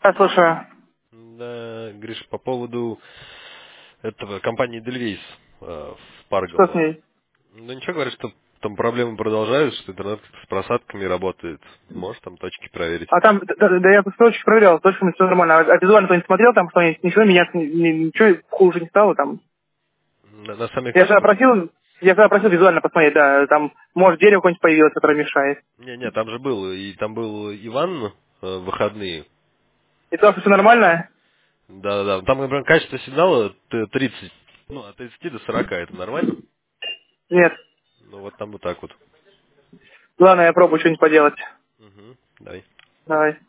Я слушаю. Да, Гриша, по поводу этого компании Дельвейс в Что с Паргово. ней? Ну ничего, говорят, что там проблемы продолжаются, что интернет с просадками работает. Можешь там точки проверить? А там, да я точки проверял, точками все нормально. А визуально кто-нибудь смотрел там, что ничего меняться, ничего хуже не стало там? На самих Я же точках? опросил визуально посмотреть, да, там, может, дерево какое-нибудь появилось, которое мешает. Не, там же был, и там был Иван в выходные. И то, что все нормально? Да. Там, например, качество сигнала 30, ну, от 30 до 40, это нормально? Нет. Ну, вот там вот так вот. Ладно, я пробую что-нибудь поделать. Угу, давай. Давай.